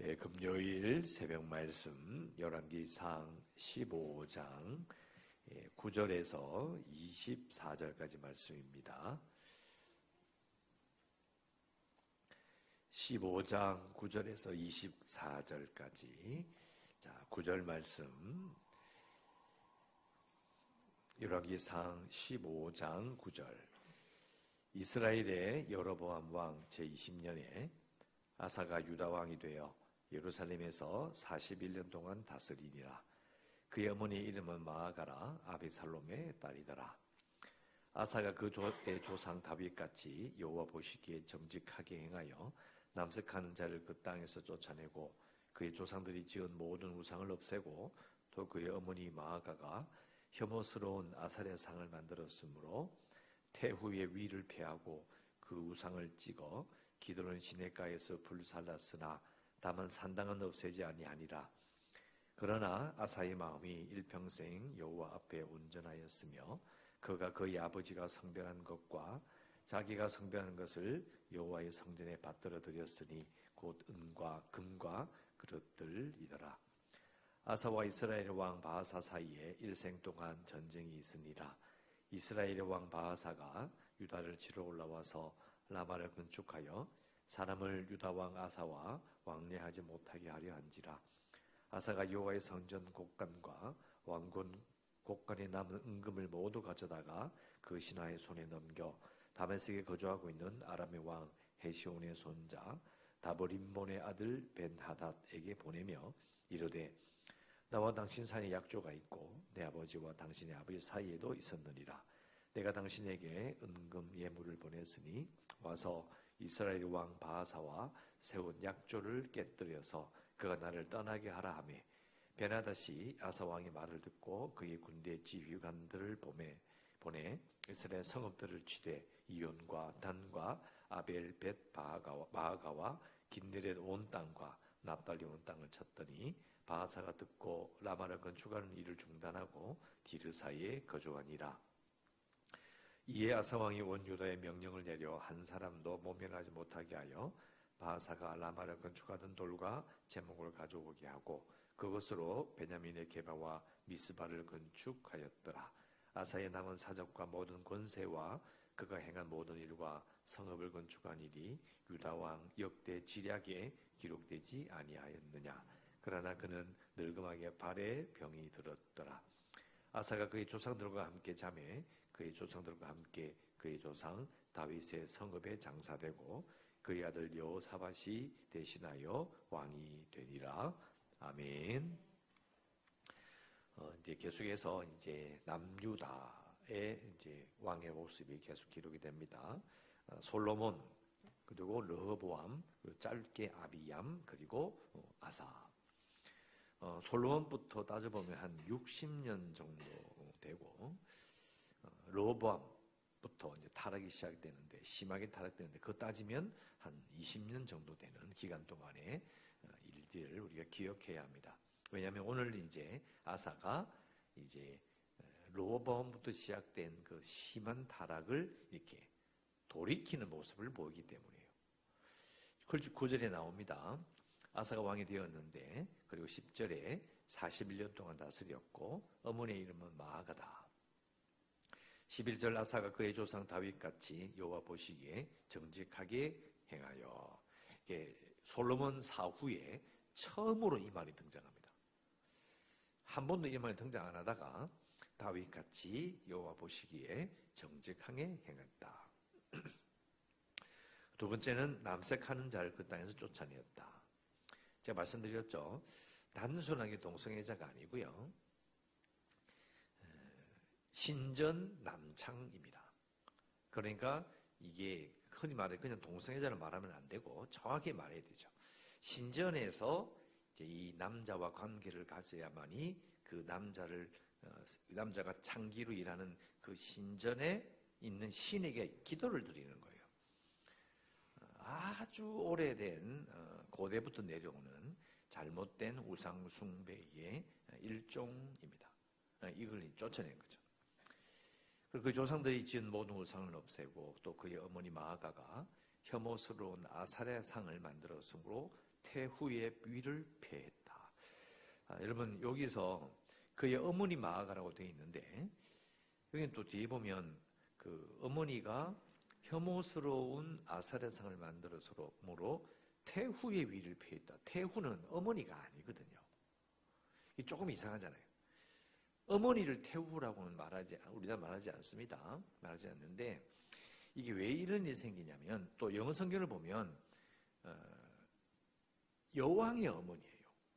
금요일 새벽 말씀 열왕기상 15장 9절에서 24절까지 말씀입니다. 15장 9절에서 24절까지. 자, 9절 말씀. 열왕기상 15장 9절. 이스라엘의 여로보암 왕 제20년에 아사가 유다 왕이 되어 예루살렘에서 41년 동안 다스리니라. 그의 어머니 이름은 마아가라 아비살롬의 딸이더라. 아사가 그 조상 다윗같이 여호와 보시기에 정직하게 행하여 남색하는 자를 그 땅에서 쫓아내고 그의 조상들이 지은 모든 우상을 없애고 또 그의 어머니 마아가가 혐오스러운 아사랴 상을 만들었으므로 태후의 위를 폐하고 그 우상을 찍어 기드론 시냇가에서 불살랐으나 다만 산당은 없애지 아니하니라. 그러나 아사의 마음이 일평생 여호와 앞에 온전하였으며 그가 그의 아버지가 성별한 것과 자기가 성별한 것을 여호와의 성전에 받들어 드렸으니 곧 은과 금과 그릇들이더라. 아사와 이스라엘 왕 바하사 사이에 일생 동안 전쟁이 있으니라. 이스라엘의 왕 바하사가 유다를 치러 올라와서 라마를 건축하여 사람을 유다 왕 아사와 왕래하지 못하게 하려 한지라. 아사가 여호와의 성전 곡간과 왕궁 곡간에 남은 은금을 모두 가져다가 그 신하의 손에 넘겨 다메섹에 거주하고 있는 아람의 왕 헤시온의 손자 다보림몬의 아들 벤하닷에게 보내며 이르되 나와 당신 사이에 약조가 있고 내 아버지와 당신의 아버지 사이에도 있었느니라. 내가 당신에게 은금 예물을 보냈으니 와서 이스라엘 왕 바하사와 세운 약조를 깨뜨려서 그가 나를 떠나게 하라 하며 벤하닷이 아사 왕의 말을 듣고 그의 군대 지휘관들을 보내 이스라엘 성읍들을 치되 이온과 단과 아벨 벳 마아가와 긴네렛 온 땅과 납달리 온 땅을 쳤더니 바하사가 듣고 라마를 건축하는 일을 중단하고 디르사에 거주하니라. 이에 아사 왕이 온 유다에 명령을 내려 한 사람도 모면하지 못하게 하여 바하사가 라마를 건축하던 돌과 제목을 가져오게 하고 그것으로 베냐민의 게바와 미스바를 건축하였더라. 아사의 남은 사적과 모든 권세와 그가 행한 모든 일과 성읍을 건축한 일이 유다 왕 역대 지략에 기록되지 아니하였느냐. 그러나 그는 늙음하게 발에 병이 들었더라. 아사가 그의 조상들과 함께 자매 그의 조상들과 함께 그의 조상 다윗의 성읍에 장사되고 그의 아들 여호사밧이 대신하여 왕이 되니라. 아멘. 이제 계속해서 이제 남유다의 이제 왕의 모습이 계속 기록이 됩니다. 솔로몬 그리고 르호보암 그리고 짧게 아비얌 그리고 아사. 솔로몬부터 따져보면 한 60년 정도 되고 르호보암부터 이제 타락이 시작되는데 심하게 타락되는데 그거 따지면 한 20년 정도 되는 기간 동안의 일들을 우리가 기억해야 합니다. 왜냐하면 오늘 이제 아사가 이제 르호보암부터 시작된 그 심한 타락을 이렇게 돌이키는 모습을 보이기 때문이에요. 9절에 나옵니다. 아사가 왕이 되었는데 그리고 10절에 41년 동안 다스렸고 어머니의 이름은 마아가다. 11절 아사가 그의 조상 다윗같이 여호와 보시기에 정직하게 행하여. 솔로몬 사후에 처음으로 이 말이 등장합니다. 한 번도 이 말이 등장 안 하다가 다윗같이 여호와 보시기에 정직하게 행했다. 두 번째는 남색하는 자를 그 땅에서 쫓아내었다. 제가 말씀드렸죠. 단순하게 동성애자가 아니고요. 신전 남창입니다. 그러니까 이게 흔히 말해 그냥 동성애자를 말하면 안 되고 정확히 말해야 되죠. 신전에서 이제 이 남자와 관계를 가져야만이 그 남자가 창기로 일하는 그 신전에 있는 신에게 기도를 드리는 거예요. 아주 오래된 고대부터 내려오는 잘못된 우상 숭배의 일종입니다. 이걸 쫓아낸 거죠. 그리고 그 조상들이 지은 모든 우상을 없애고 또 그의 어머니 마아가가 혐오스러운 아사랴 상을 만들었으므로 태후의 위를 패했다. 여러분 여기서 그의 어머니 마아가라고 되어 있는데 여기는 또 뒤에 보면 그 어머니가 혐오스러운 아사랴상을 만들어서므로 태후의 위를 패했다. 태후는 어머니가 아니거든요. 이게 조금 이상하잖아요. 어머니를 태후라고는 우리가 말하지 않습니다. 말하지 않는데 이게 왜 이런 일이 생기냐면 또 영어 성경을 보면 여왕의 어머니예요.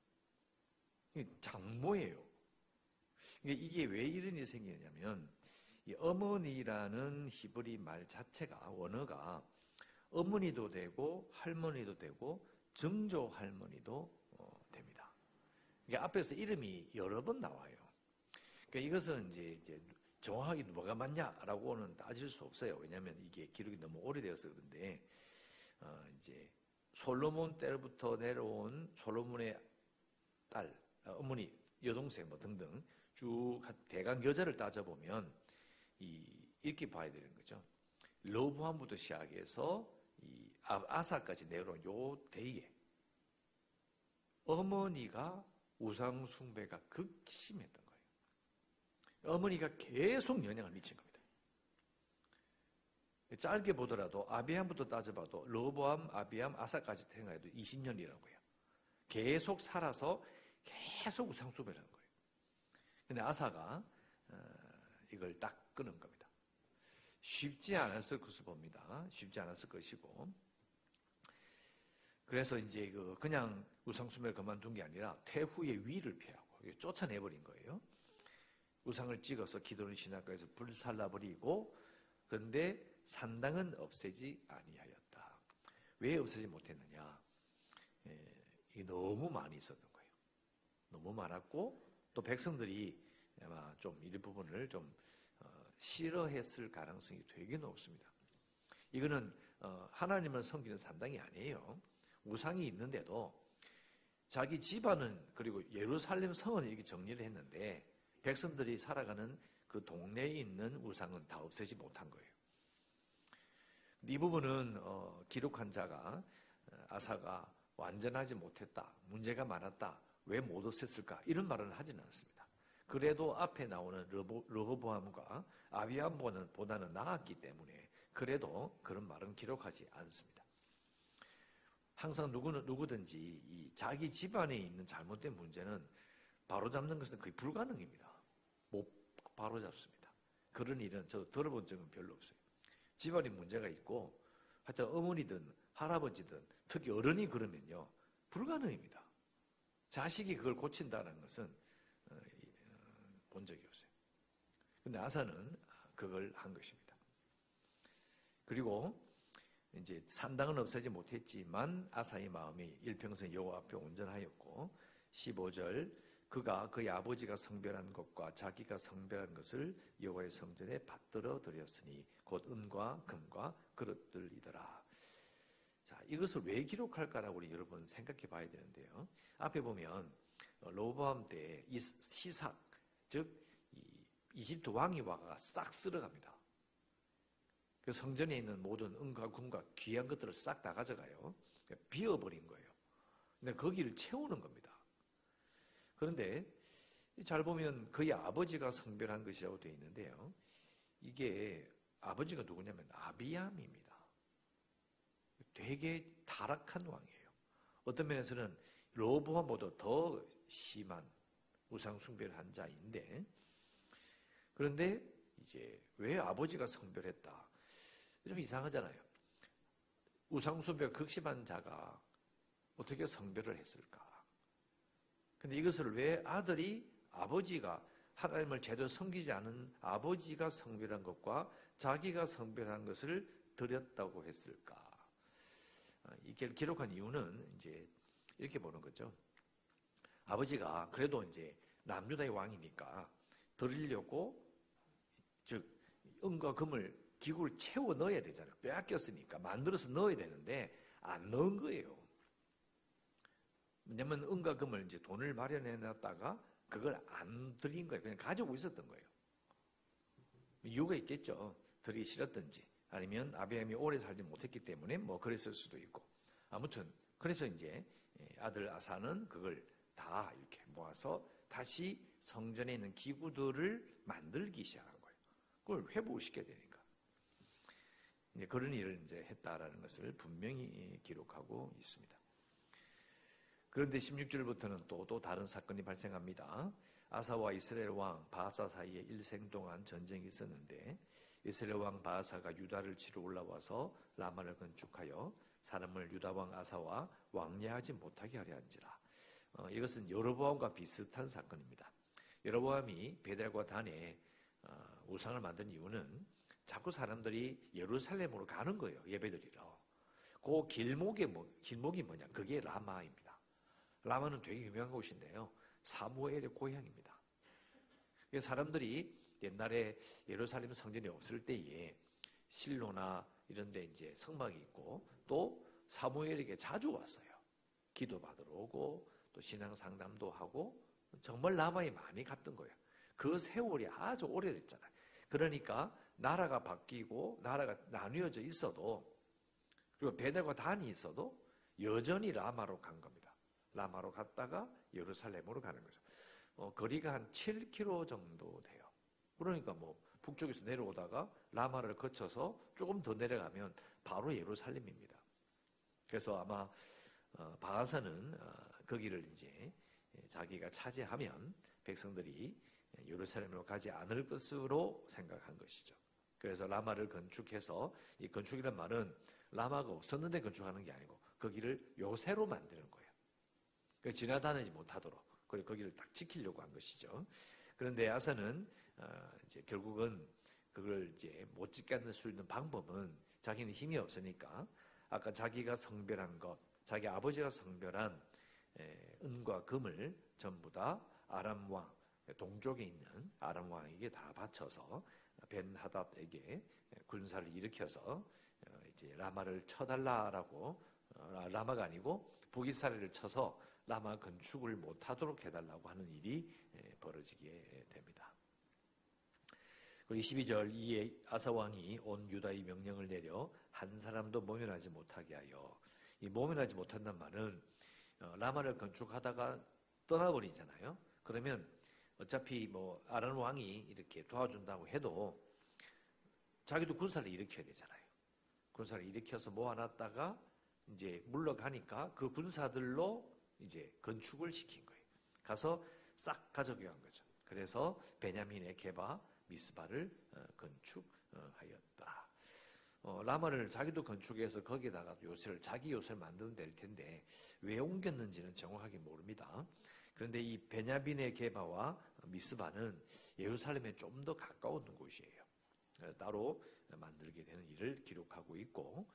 장모예요. 이게 왜 이런 일이 생기냐면 이 어머니라는 히브리 말 자체가 원어가 어머니도 되고 할머니도 되고 증조 할머니도 됩니다. 그러니까 앞에서 이름이 여러 번 나와요. 그러니까 이것은 이제 정확하게 뭐가 맞냐라고는 따질 수 없어요. 왜냐하면 이게 기록이 너무 오래되어서 그런데 이제 솔로몬 때부터 내려온 솔로몬의 딸, 어머니, 여동생 뭐 등등 쭉 대강 여자를 따져보면 이렇게 봐야 되는 거죠. 르호보암부터 시작해서 이 아사까지 내려온 요 대에 어머니가 우상 숭배가 극심했던 거예요. 어머니가 계속 영향을 미친 겁니다. 짧게 보더라도 아비암부터 따져봐도 르호보암, 아비암, 아사까지 생각해도 20년이라고 해요. 계속 살아서 계속 우상 숭배를 하는 거예요. 근데 아사가 이걸 딱 끊은 겁니다. 쉽지 않았을 것을 봅니다. 쉽지 않았을 것이고 그래서 이제 그냥 우상 숭배를 그만둔 게 아니라 태후의 위를 피하고 쫓아내버린 거예요. 우상을 찍어서 기도는 신학가에서 불살라버리고 그런데 산당은 없애지 아니하였다. 왜 없애지 못했느냐? 이게 너무 많이 있었던 거예요. 너무 많았고 또 백성들이 아마 좀 일부분을 좀 싫어했을 가능성이 되게 높습니다. 이거는 하나님을 섬기는 산당이 아니에요. 우상이 있는데도 자기 집안은 그리고 예루살렘 성은 이렇게 정리를 했는데 백성들이 살아가는 그 동네에 있는 우상은 다 없애지 못한 거예요. 이 부분은 기록한 자가 아사가 완전하지 못했다, 문제가 많았다, 왜 못 없앴을까 이런 말은 하지는 않습니다. 그래도 앞에 나오는 르호보암과 아비암보다는 나았기 때문에 그래도 그런 말은 기록하지 않습니다. 항상 누구든지 이 자기 집안에 있는 잘못된 문제는 바로잡는 것은 거의 불가능입니다. 못 바로잡습니다. 그런 일은 저도 들어본 적은 별로 없어요. 집안에 문제가 있고 하여튼 어머니든 할아버지든 특히 어른이 그러면요 불가능입니다. 자식이 그걸 고친다는 것은 본 적이 없어요. 근데 아사는 그걸 한 것입니다. 그리고 이제 산당은 없애지 못했지만 아사의 마음이 일평생 여호와 앞에 온전하였고 15절 그가 그의 아버지가 성별한 것과 자기가 성별한 것을 여호와의 성전에 받들어 드렸으니 곧 은과 금과 그릇들이더라. 자, 이것을 왜 기록할까라고 우리 여러분 생각해 봐야 되는데요. 앞에 보면 르호보암 때 이 시삭 즉 이집트 왕이 와가 싹 쓸어갑니다. 그 성전에 있는 모든 은과 금과 귀한 것들을 싹 다 가져가요. 비워버린 거예요. 근데 거기를 채우는 겁니다. 그런데 잘 보면 그의 아버지가 성별한 것이라고 되어 있는데요. 이게 아버지가 누구냐면 아비암입니다. 되게 타락한 왕이에요. 어떤 면에서는 르호보암보다 더 심한 우상 숭배를 한 자인데 그런데 이제 왜 아버지가 성별했다? 좀 이상하잖아요. 우상 숭배가 극심한 자가 어떻게 성별을 했을까? 근데 이것을 왜 아버지가 하나님을 제대로 섬기지 않은 아버지가 성별한 것과 자기가 성별한 것을 드렸다고 했을까? 이게 기록한 이유는 이제 이렇게 보는 거죠. 아버지가 그래도 이제 남유다의 왕이니까 드리려고 즉 은과 금을 기구를 채워 넣어야 되잖아요. 빼앗겼으니까 만들어서 넣어야 되는데 안 넣은 거예요. 왜냐면 은과 금을 이제 돈을 마련해 놨다가 그걸 안 드린 거예요. 그냥 가지고 있었던 거예요. 이유가 있겠죠. 드리기 싫었든지 아니면 아비암이 오래 살지 못했기 때문에 뭐 그랬을 수도 있고 아무튼 그래서 이제 아들 아사는 그걸 다 이렇게 모아서 다시 성전에 있는 기구들을 만들기 시작한 거예요. 그걸 회복시켜야 되니까. 그런 일을 이제 했다라는 것을 분명히 기록하고 있습니다. 그런데 16절부터는 또 다른 사건이 발생합니다. 아사와 이스라엘 왕 바하사 사이에 일생 동안 전쟁이 있었는데 이스라엘 왕 바하사가 유다를 치러 올라와서 라마를 건축하여 사람을 유다 왕 아사와 왕래하지 못하게 하려 한지라. 이것은 여로보암과 비슷한 사건입니다. 여로보암이 베델과 단에 우상을 만든 이유는 자꾸 사람들이 예루살렘으로 가는 거예요. 예배드리러. 그 길목이 뭐냐? 그게 라마입니다. 라마는 되게 유명한 곳인데요. 사무엘의 고향입니다. 사람들이 옛날에 예루살렘 성전이 없을 때에 실로나 이런 데 이제 성막이 있고 또 사무엘에게 자주 왔어요. 기도받으러 오고 또 신앙 상담도 하고 정말 라마에 많이 갔던 거예요. 그 세월이 아주 오래됐잖아요. 그러니까 나라가 바뀌고 나라가 나뉘어져 있어도 그리고 베델과 단이 있어도 여전히 라마로 간 겁니다. 라마로 갔다가 예루살렘으로 가는 거죠. 거리가 한 7km 정도 돼요. 그러니까 뭐 북쪽에서 내려오다가 라마를 거쳐서 조금 더 내려가면 바로 예루살렘입니다. 그래서 아마 바하사는 거기를 이제 자기가 차지하면 백성들이 예루살렘으로 가지 않을 것으로 생각한 것이죠. 그래서 라마를 건축해서 이 건축이라는 말은 라마가 없었는데 건축하는 게 아니고 거기를 요새로 만드는 거예요. 지나다니지 못하도록 그리고 거기를 딱 지키려고 한 것이죠. 그런데 아사는 이제 결국은 그걸 이제 못 짓게 할 수 있는 방법은 자기는 힘이 없으니까 아까 자기가 성별한 것, 자기 아버지가 성별한 은과 금을 전부 다 아람 왕, 동쪽에 있는 아람 왕에게 다 바쳐서 벤하닷에게 군사를 일으켜서 이제 라마를 쳐달라라고 라마가 아니고 북이스라엘을 쳐서 라마 건축을 못하도록 해달라고 하는 일이 벌어지게 됩니다. 그리고 22절 이에 아사 왕이 온 유다의 명령을 내려 한 사람도 모면하지 못하게 하여 이 모면하지 못한다는 말은 라마를 건축하다가 떠나버리잖아요. 그러면 어차피 뭐 아람 왕이 이렇게 도와준다고 해도 자기도 군사를 일으켜야 되잖아요. 군사를 일으켜서 모아놨다가 이제 물러가니까 그 군사들로 이제 건축을 시킨 거예요. 가서 싹 가져간 거죠. 그래서 베냐민의 게바 미스바를 건축하였더라. 라마를 자기도 건축해서 거기에다가 자기 요새를 만들면 될 텐데 왜 옮겼는지는 정확하게 모릅니다. 그런데 이 베냐민의 게바와 미스바는 예루살렘에 좀 더 가까운 곳이에요. 따로 만들게 되는 일을 기록하고 있고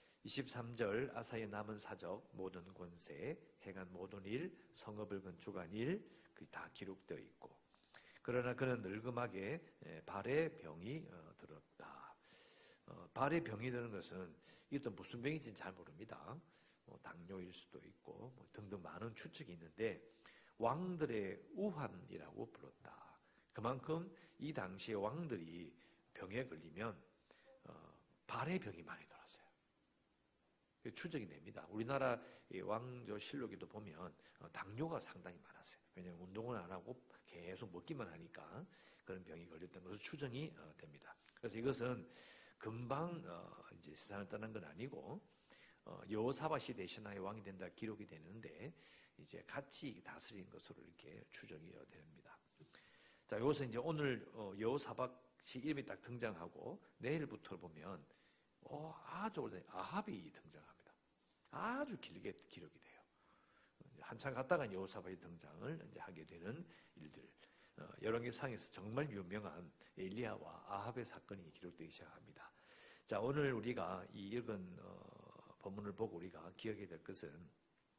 23절 아사의 남은 사적 모든 권세 행한 모든 일 성읍을 건축한 일 그게 다 기록되어 있고 그러나 그는 늙음하게 발에 병이 들었다. 발에 병이 드는 것은 이것도 무슨 병인지는 잘 모릅니다. 당뇨일 수도 있고 등등 많은 추측이 있는데 왕들의 우환이라고 불렀다. 그만큼 이 당시에 왕들이 병에 걸리면 발에 병이 많이 들었어요. 추정이 됩니다. 우리나라 왕조실록에도 보면 당뇨가 상당히 많았어요. 왜냐하면 운동을 안 하고 계속 먹기만 하니까 그런 병이 걸렸던 것으로 추정이 됩니다. 그래서 이것은 금방 이제 세상을 떠난 건 아니고 여호사밧이 대신하여 왕이 된다 기록이 되는데 이제 같이 다스린 것으로 이렇게 추정이 됩니다. 자, 이것은 이제 오늘 여호사밧이 이름이 딱 등장하고 내일부터 보면 아주 오래된 아합이 등장합니다. 아주 길게 기록이 돼요. 한참 갔다가 여호사밧이 등장을 이제 하게 되는 일들. 열왕기상에서 정말 유명한 엘리야와 아합의 사건이 기록되기 시작합니다. 자, 오늘 우리가 이 읽은 본문을 보고 우리가 기억해야 될 것은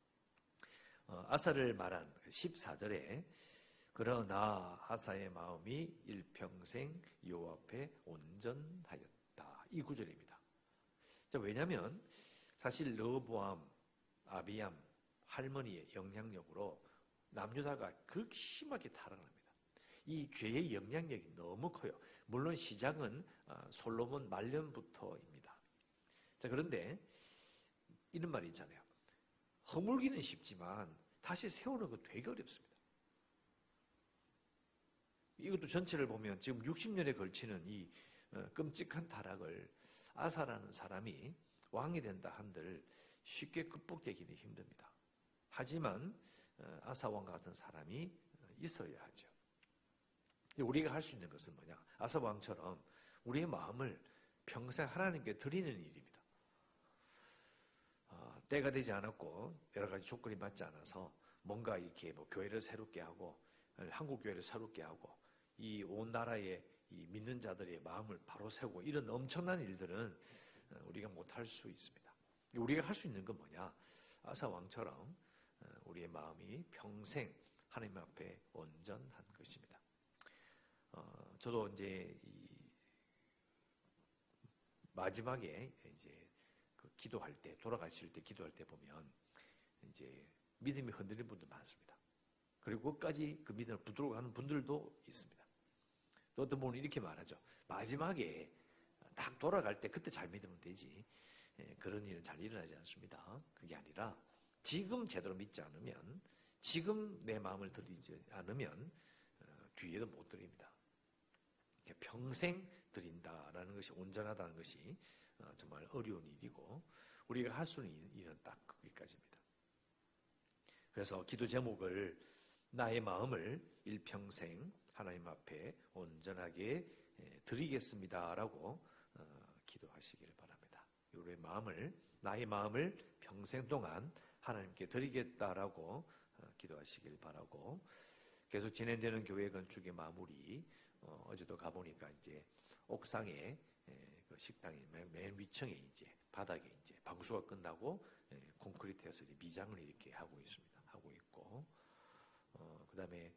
아사를 말한 14절에 그러나 아사의 마음이 일평생 여호와 앞에 온전하였다. 이 구절입니다. 자, 왜냐하면 사실 르호보암, 아비암, 할머니의 영향력으로 남유다가 극심하게 타락합니다. 이 죄의 영향력이 너무 커요. 물론 시작은 솔로몬 말년부터입니다. 자, 그런데 이런 말이 있잖아요. 허물기는 쉽지만 다시 세우는 건 되게 어렵습니다. 이것도 전체를 보면 지금 60년에 걸치는 이 끔찍한 타락을 아사라는 사람이 왕이 된다 한들 쉽게 극복되기는 힘듭니다. 하지만 아사 왕과 같은 사람이 있어야 하죠. 우리가 할 수 있는 것은 뭐냐? 아사 왕처럼 우리의 마음을 평생 하나님께 드리는 일입니다. 때가 되지 않았고 여러 가지 조건이 맞지 않아서 뭔가 이렇게 뭐 교회를 새롭게 하고 한국 교회를 새롭게 하고 이 온 나라의 이 믿는 자들의 마음을 바로 세우고 이런 엄청난 일들은 우리가 못할 수 있습니다. 우리가 할 수 있는 건 뭐냐? 아사 왕처럼 우리의 마음이 평생 하나님 앞에 온전한 것입니다. 저도 이제 이 마지막에 이제 그 기도할 때, 돌아가실 때 기도할 때 보면 이제 믿음이 흔들리는 분들 많습니다. 그리고 끝까지 그 믿음을 붙들고 가는 분들도 있습니다. 또 어떤 분은 이렇게 말하죠. 마지막에 딱 돌아갈 때 그때 잘 믿으면 되지. 그런 일은 잘 일어나지 않습니다. 그게 아니라 지금 제대로 믿지 않으면, 지금 내 마음을 드리지 않으면 뒤에도 못 드립니다. 평생 드린다라는 것이, 온전하다는 것이 정말 어려운 일이고 우리가 할 수 있는 일은 딱 거기까지입니다. 그래서 기도 제목을 나의 마음을 일평생 하나님 앞에 온전하게 드리겠습니다라고 기도하시기를 바랍니다. 우리의 마음을, 나의 마음을 평생 동안 하나님께 드리겠다라고 기도하시길 바라고, 계속 진행되는 교회 건축의 마무리, 어제도 가보니까 이제 옥상에 그 식당이 맨 위층에 이제 바닥에 이제 방수가 끝나고 콘크리트에서 이제 미장을 이렇게 하고 있습니다. 하고 있고, 그다음에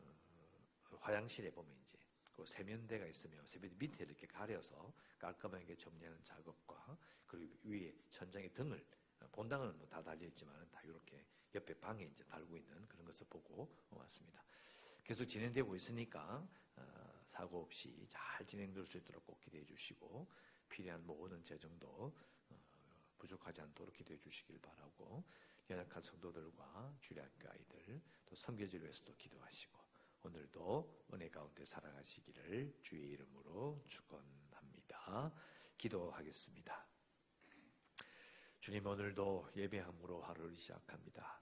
화장실에 보면 이제 그 세면대가 있으면 세면대 밑에 이렇게 가려서 깔끔하게 정리하는 작업과, 그리고 위에 천장에 등을, 본당은 뭐 다 달려 있지만 다 이렇게 옆에 방에 이제 달고 있는 그런 것을 보고 왔습니다. 계속 진행되고 있으니까 사고 없이 잘 진행될 수 있도록 꼭 기대해 주시고, 필요한 모든 재정도 부족하지 않도록 기도해 주시길 바라고, 연약한 성도들과 주일학교 아이들, 또 선교지를 위해서도 기도하시고, 오늘도 은혜 가운데 살아가시기를 주의 이름으로 축원합니다. 기도하겠습니다. 주님, 오늘도 예배함으로 하루를 시작합니다.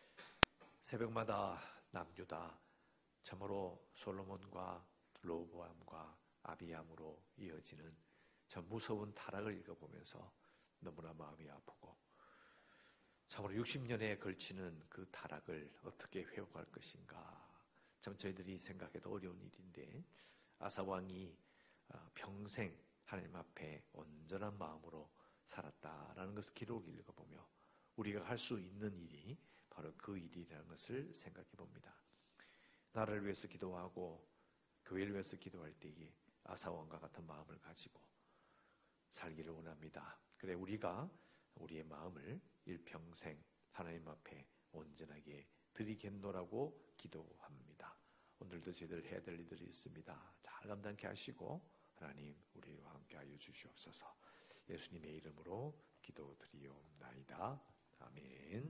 새벽마다 남유다, 참으로 솔로몬과 로보암과 아비암으로 이어지는 저 무서운 타락을 읽어보면서 너무나 마음이 아프고, 참으로 60년에 걸치는 그 타락을 어떻게 회복할 것인가, 참 저희들이 생각해도 어려운 일인데, 아사 왕이 평생 하나님 앞에 온전한 마음으로 살았다라는 것을 기록을 읽어보며 우리가 할 수 있는 일이 바로 그 일이라는 것을 생각해 봅니다. 나라를 위해서 기도하고 교회를 위해서 기도할 때에 아사 왕과 같은 마음을 가지고 살기를 원합니다. 그래, 우리가 우리의 마음을 일평생 하나님 앞에 온전하게 드리겠노라고 기도합니다. 오늘도 저희들 해야 될 일들이 있습니다. 잘 감당케 하시고 하나님 우리와 함께 하여 주시옵소서. 예수님의 이름으로 기도드리옵나이다. 아멘.